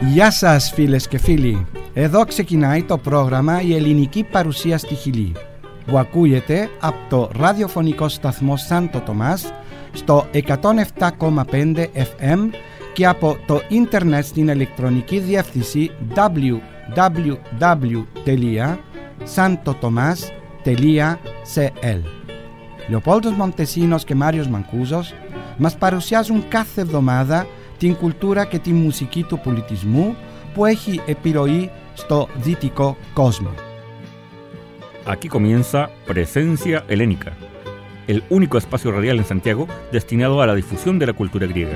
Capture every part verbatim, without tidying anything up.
Γεια σας φίλες και φίλοι. Εδώ ξεκινάει το πρόγραμμα «Η ελληνική παρουσία στη Χιλή» που ακούγεται από το ραδιοφωνικό σταθμό Σάντο Τομάς στο εκατόν επτά κόμμα πέντε εφ εμ και από το ίντερνετ στην ηλεκτρονική διεύθυνση double-u double-u double-u τελεία santo tomas τελεία c l. Λεοπόλδος Μοντεσίνος και Μάριος Μανκούζος μας παρουσιάζουν κάθε εβδομάδα την κουλτούρα και τη μουσική του πολιτισμού που έχει επιρροή στο δυτικό κόσμο. Aquí comienza Presencia Helénica, el único espacio radial en Santiago destinado a la difusión de la cultura griega.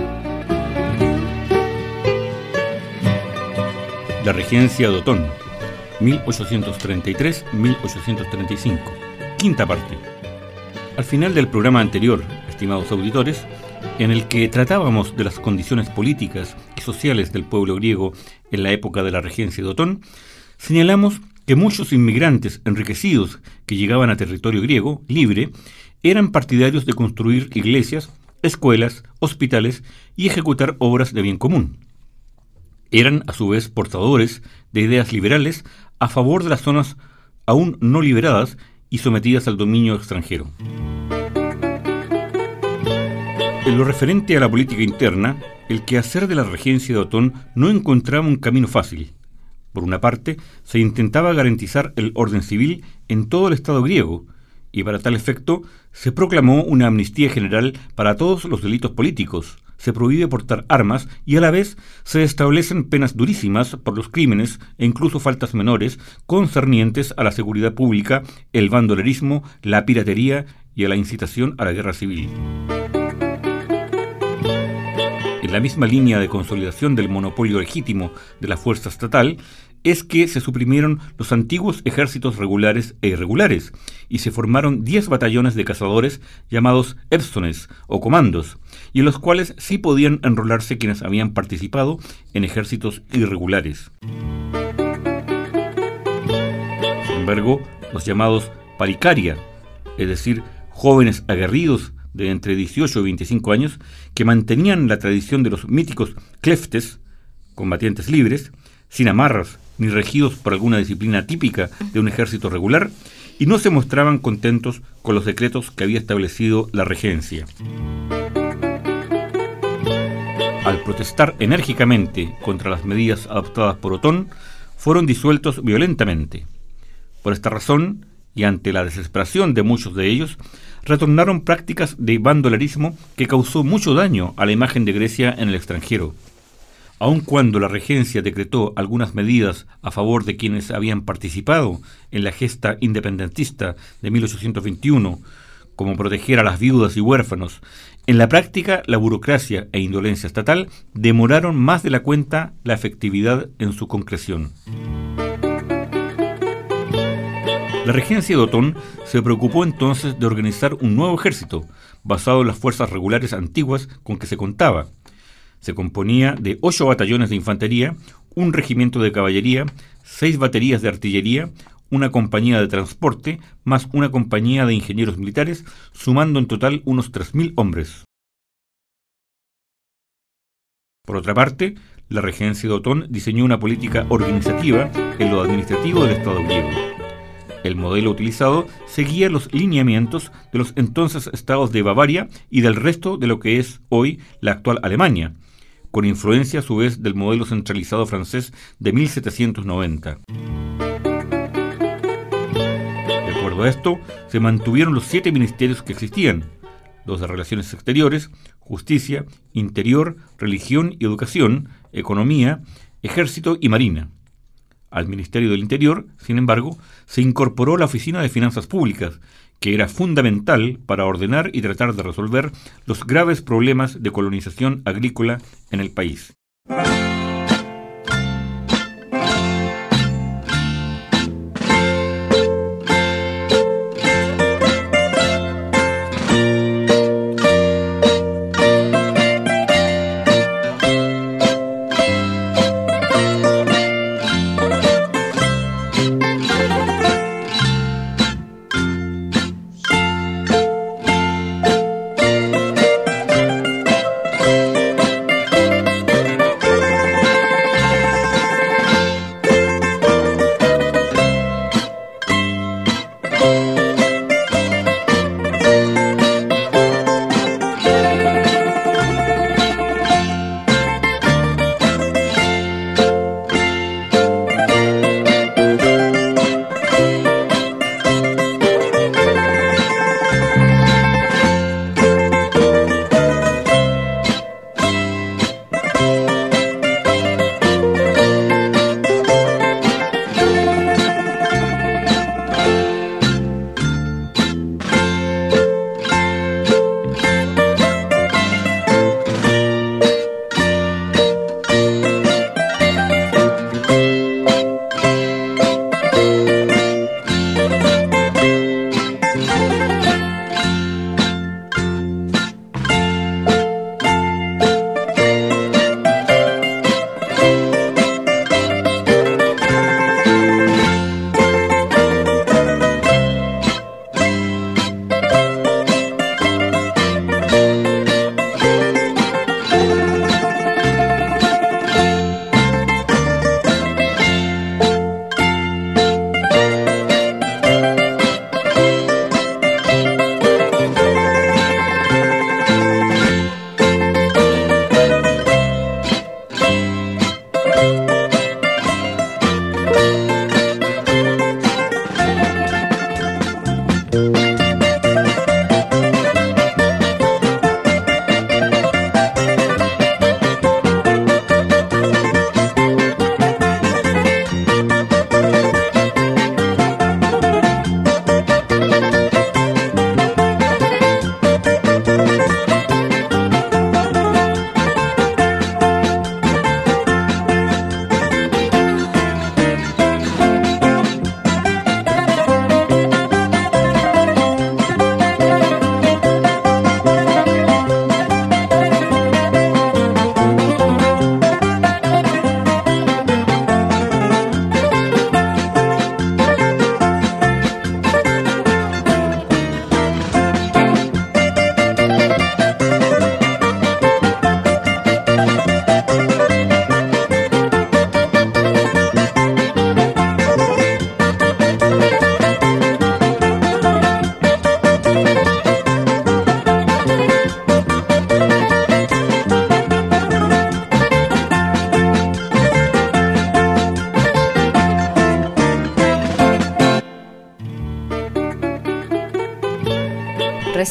La regencia de Otón, mil ochocientos treinta y tres a mil ochocientos treinta y cinco, quinta parte. Al final del programa anterior, estimados auditores, en el que tratábamos de las condiciones políticas y sociales del pueblo griego en la época de la regencia de Otón, señalamos que muchos inmigrantes enriquecidos que llegaban a territorio griego libre eran partidarios de construir iglesias, escuelas, hospitales y ejecutar obras de bien común. Eran a su vez portadores de ideas liberales a favor de las zonas aún no liberadas y sometidas al dominio extranjero. En lo referente a la política interna, el quehacer de la regencia de Otón no encontraba un camino fácil. Por una parte, se intentaba garantizar el orden civil en todo el Estado griego, y para tal efecto se proclamó una amnistía general para todos los delitos políticos, se prohíbe portar armas y a la vez se establecen penas durísimas por los crímenes e incluso faltas menores concernientes a la seguridad pública, el bandolerismo, la piratería y a la incitación a la guerra civil. En la misma línea de consolidación del monopolio legítimo de la fuerza estatal es que se suprimieron los antiguos ejércitos regulares e irregulares y se formaron diez batallones de cazadores llamados épsones o comandos, y en los cuales sí podían enrolarse quienes habían participado en ejércitos irregulares. Sin embargo, los llamados paricaria, es decir, jóvenes aguerridos de entre dieciocho y veinticinco años, que mantenían la tradición de los míticos kleftes, combatientes libres, sin amarras ni regidos por alguna disciplina típica de un ejército regular, y no se mostraban contentos con los decretos que había establecido la regencia. Al protestar enérgicamente contra las medidas adoptadas por Otón, fueron disueltos violentamente. Por esta razón, y ante la desesperación de muchos de ellos, retornaron prácticas de bandolerismo que causó mucho daño a la imagen de Grecia en el extranjero. Aun cuando la regencia decretó algunas medidas a favor de quienes habían participado en la gesta independentista de mil ochocientos veintiuno, como proteger a las viudas y huérfanos, en la práctica la burocracia e indolencia estatal demoraron más de la cuenta la efectividad en su concreción. La regencia de Otón se preocupó entonces de organizar un nuevo ejército, basado en las fuerzas regulares antiguas con que se contaba. Se componía de ocho batallones de infantería, un regimiento de caballería, seis baterías de artillería, una compañía de transporte, más una compañía de ingenieros militares, sumando en total unos tres mil hombres. Por otra parte, la regencia de Otón diseñó una política organizativa en lo administrativo del Estado griego. El modelo utilizado seguía los lineamientos de los entonces estados de Bavaria y del resto de lo que es hoy la actual Alemania, con influencia a su vez del modelo centralizado francés de mil setecientos noventa. De acuerdo a esto, se mantuvieron los siete ministerios que existían: los de Relaciones Exteriores, Justicia, Interior, Religión y Educación, Economía, Ejército y Marina. Al Ministerio del Interior, sin embargo, se incorporó la Oficina de Finanzas Públicas, que era fundamental para ordenar y tratar de resolver los graves problemas de colonización agrícola en el país.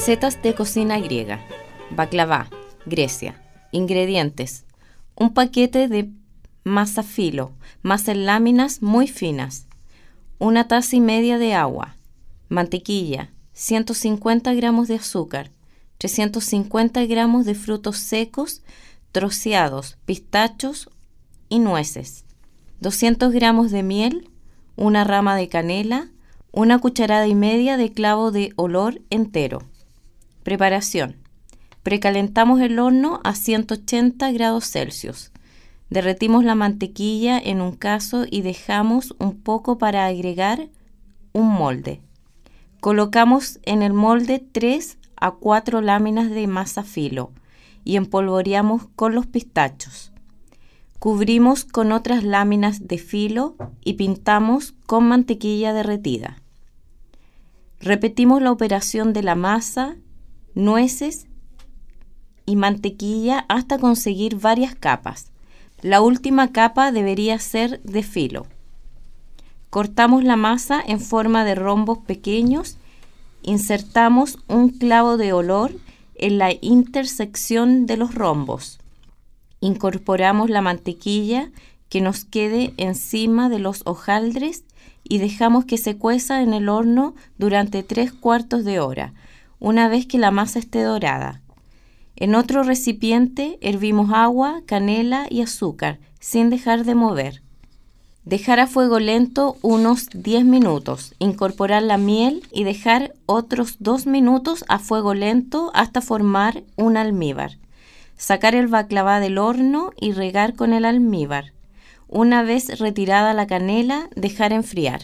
Recetas de cocina griega. Baklava, Grecia. Ingredientes: un paquete de masa filo, masa en láminas muy finas, una taza y media de agua, mantequilla, ciento cincuenta gramos de azúcar, trescientos cincuenta gramos de frutos secos, troceados, pistachos y nueces, doscientos gramos de miel, una rama de canela, una cucharada y media de clavo de olor entero. Preparación: precalentamos el horno a ciento ochenta grados Celsius. Derretimos la mantequilla en un cazo y dejamos un poco para agregar un molde. Colocamos en el molde tres a cuatro láminas de masa filo y empolvoreamos con los pistachos. Cubrimos con otras láminas de filo y pintamos con mantequilla derretida. Repetimos la operación de la masa, nueces y mantequilla hasta conseguir varias capas. La última capa debería ser de filo. Cortamos la masa en forma de rombos pequeños. Insertamos un clavo de olor en la intersección de los rombos. Incorporamos la mantequilla que nos quede encima de los hojaldres y dejamos que se cueza en el horno durante tres cuartos de hora, una vez que la masa esté dorada. En otro recipiente hervimos agua, canela y azúcar, sin dejar de mover. Dejar a fuego lento unos diez minutos, incorporar la miel y dejar otros dos minutos a fuego lento hasta formar un almíbar. Sacar el baklava del horno y regar con el almíbar. Una vez retirada la canela, dejar enfriar.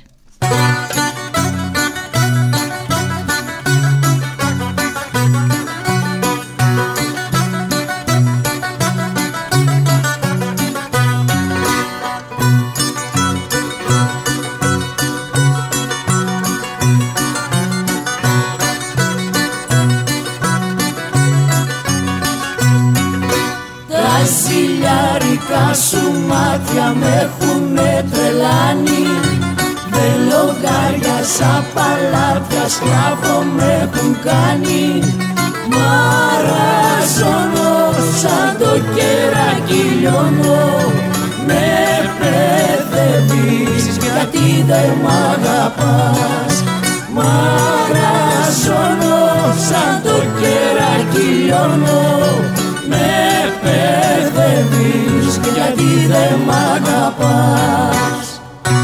Τα σου μάτια με έχουνε τρελάνει, με λογάριασα παλάτια σκλάβο με έχουν κάνει. Μαραζώνω σαν το κεράκι λιώνω, με παιδεύεις γιατί δεν μ' αγαπάς. Μαραζώνω σαν το κεράκι λιώνω, με παιδεύεις γιατί δεν μ' αγαπάς.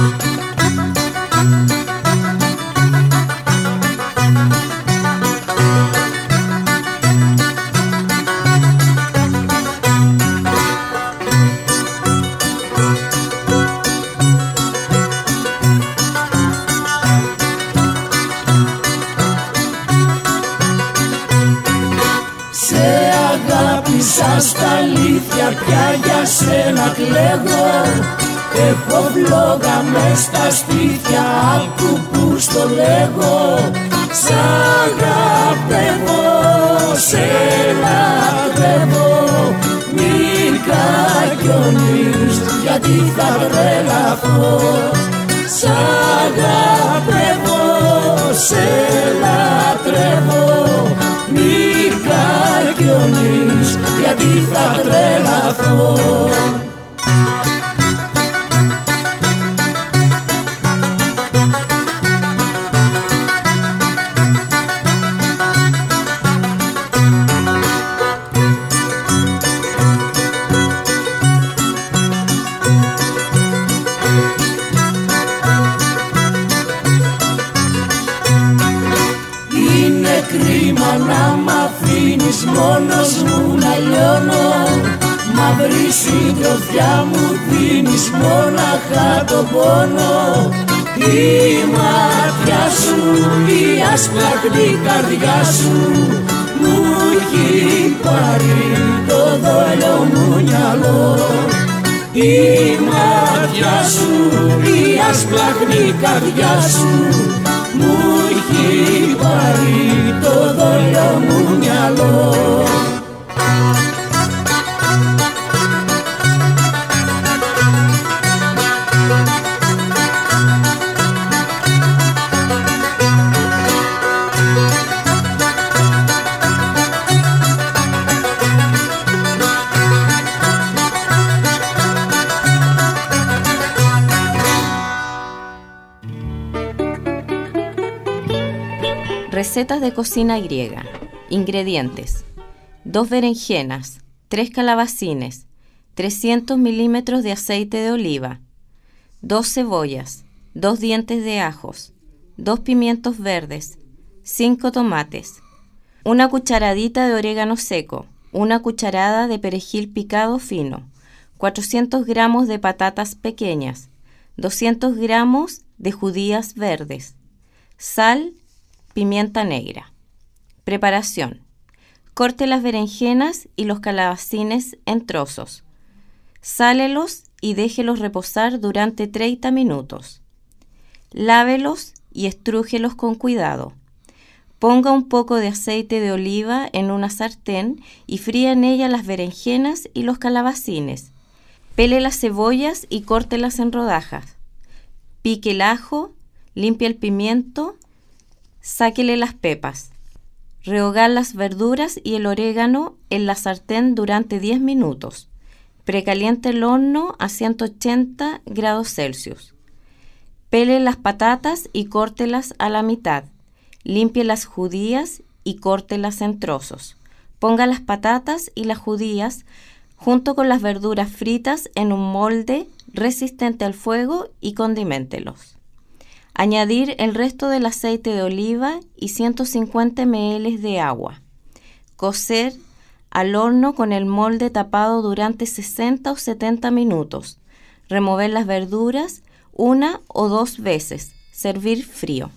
Στα αλήθεια πια για σένα κλαίγω. Έχω βλόγα μες στα σπίτια, άκου που στο λέγω. Σ' αγαπεύω, σε λατρεύω, μην κακιονείς γιατί θα τρελαθώ. Σ' αγαπεύω, σε λατρεύω, μην κακιονείς γιατί θα τρελαθώ. Είναι κρίμα να μ' αφήνεις μόνος μου να λιώνω. Μαύρη συντροφιά μου δίνεις μόναχα τον πόνο. Η μάτια σου, η ασπλαχνή καρδιά σου μου έχει πάρει το δόλιο μου μυαλό. Η μάτια σου, η ασπλαχνή καρδιά σου μου έχει πάρει το δόλιο μου μυαλό. Recetas de cocina griega. Ingredientes: dos berenjenas, tres calabacines, trescientos milímetros de aceite de oliva, dos cebollas, dos dientes de ajos, dos pimientos verdes, cinco tomates, una cucharadita de orégano seco, una cucharada de perejil picado fino, cuatrocientos gramos de patatas pequeñas, doscientos gramos de judías verdes, sal, pimienta negra. Preparación: corte las berenjenas y los calabacines en trozos. Sálelos y déjelos reposar durante treinta minutos. Lávelos y estrújelos con cuidado. Ponga un poco de aceite de oliva en una sartén y fría en ella las berenjenas y los calabacines. Pele las cebollas y córtelas en rodajas. Pique el ajo, limpie el pimiento, sáquele las pepas. Rehogar las verduras y el orégano en la sartén durante diez minutos. Precaliente el horno a ciento ochenta grados Celsius. Pele las patatas y córtelas a la mitad. Limpie las judías y córtelas en trozos. Ponga las patatas y las judías junto con las verduras fritas en un molde resistente al fuego y condiméntelos. Añadir el resto del aceite de oliva y ciento cincuenta mililitros de agua. Cocer al horno con el molde tapado durante sesenta o setenta minutos. Remover las verduras una o dos veces. Servir frío.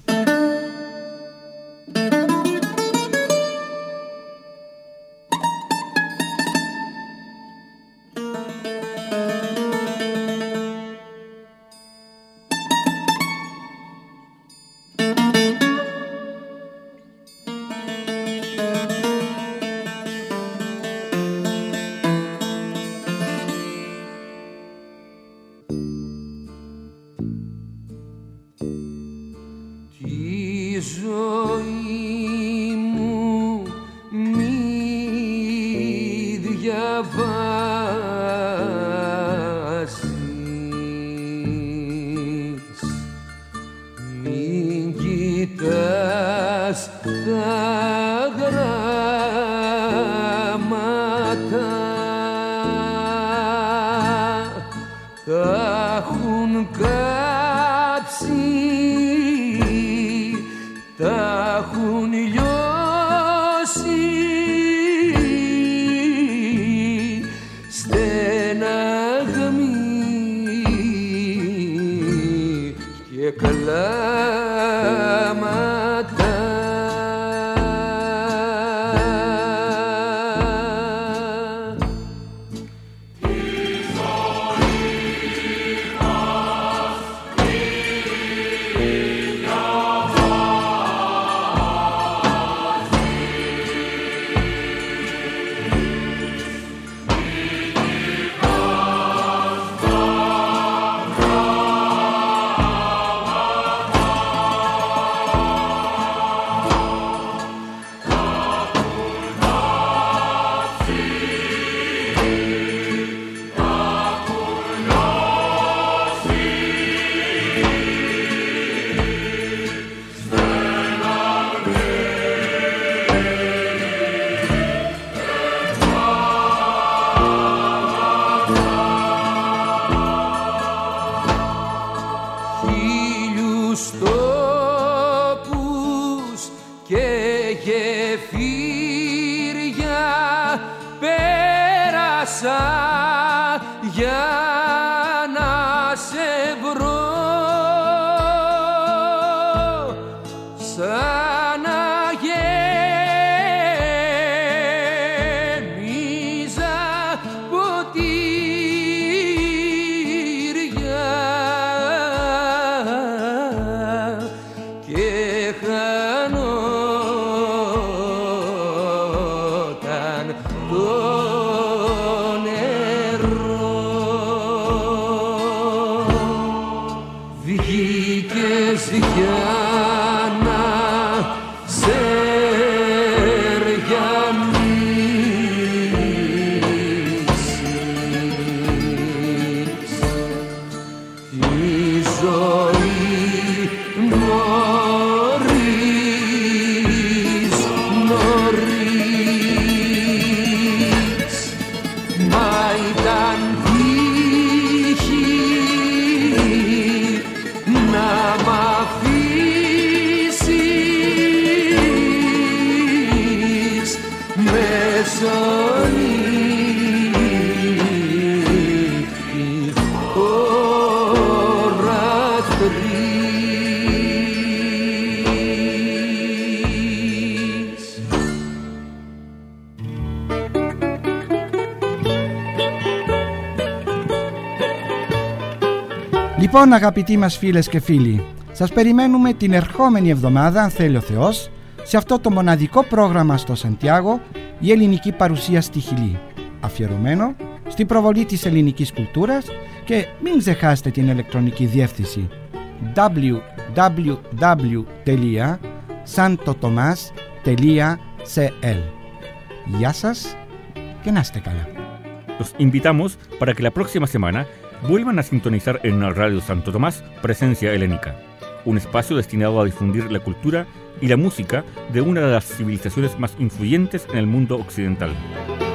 Το νερό Λοιπόν, αγαπητοί μας φίλες και φίλοι, σας περιμένουμε την ερχόμενη εβδομάδα, αν θέλει ο Θεός, σε αυτό το μοναδικό πρόγραμμα στο Σαντιάγο, η ελληνική παρουσία στη Χιλή, αφιερωμένο στην προβολή της ελληνικής κουλτούρας, και μην ξεχάσετε την ηλεκτρονική διεύθυνση double-u double-u double-u τελεία santo tomas τελεία c l. Γεια σας και να είστε καλά. Los invitamos para que la próxima semana vuelvan a sintonizar en Radio Santo Tomás Presencia Helénica, un espacio destinado a difundir la cultura y la música de una de las civilizaciones más influyentes en el mundo occidental.